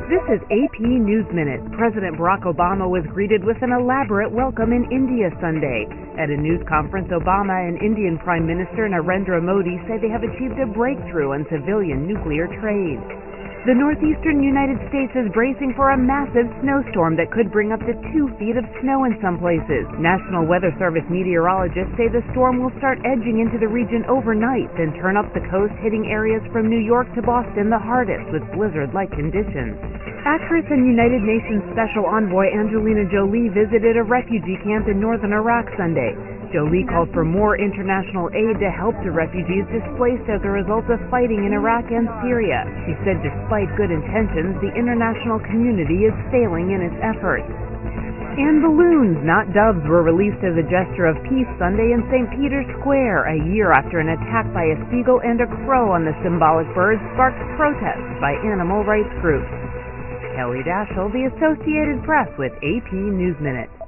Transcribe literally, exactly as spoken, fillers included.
This is A P News Minute. President Barack Obama was greeted with an elaborate welcome in India Sunday. At a news conference, Obama and Indian Prime Minister Narendra Modi say they have achieved a breakthrough on civilian nuclear trade. The northeastern United States is bracing for a massive snowstorm that could bring up to two feet of snow in some places. National Weather Service meteorologists say the storm will start edging into the region overnight, then turn up the coast, hitting areas from New York to Boston the hardest with blizzard-like conditions. Actress and United Nations Special Envoy Angelina Jolie visited a refugee camp in northern Iraq Sunday. Jolie called for more international aid to help the refugees displaced as a result of fighting in Iraq and Syria. She said despite good intentions, the international community is failing in its efforts. And balloons, not doves, were released as a gesture of peace Sunday in Saint Peter's Square, a year after an attack by a seagull and a crow on the symbolic bird sparked protests by animal rights groups. Kelly Daschle, The Associated Press, with A P News Minute.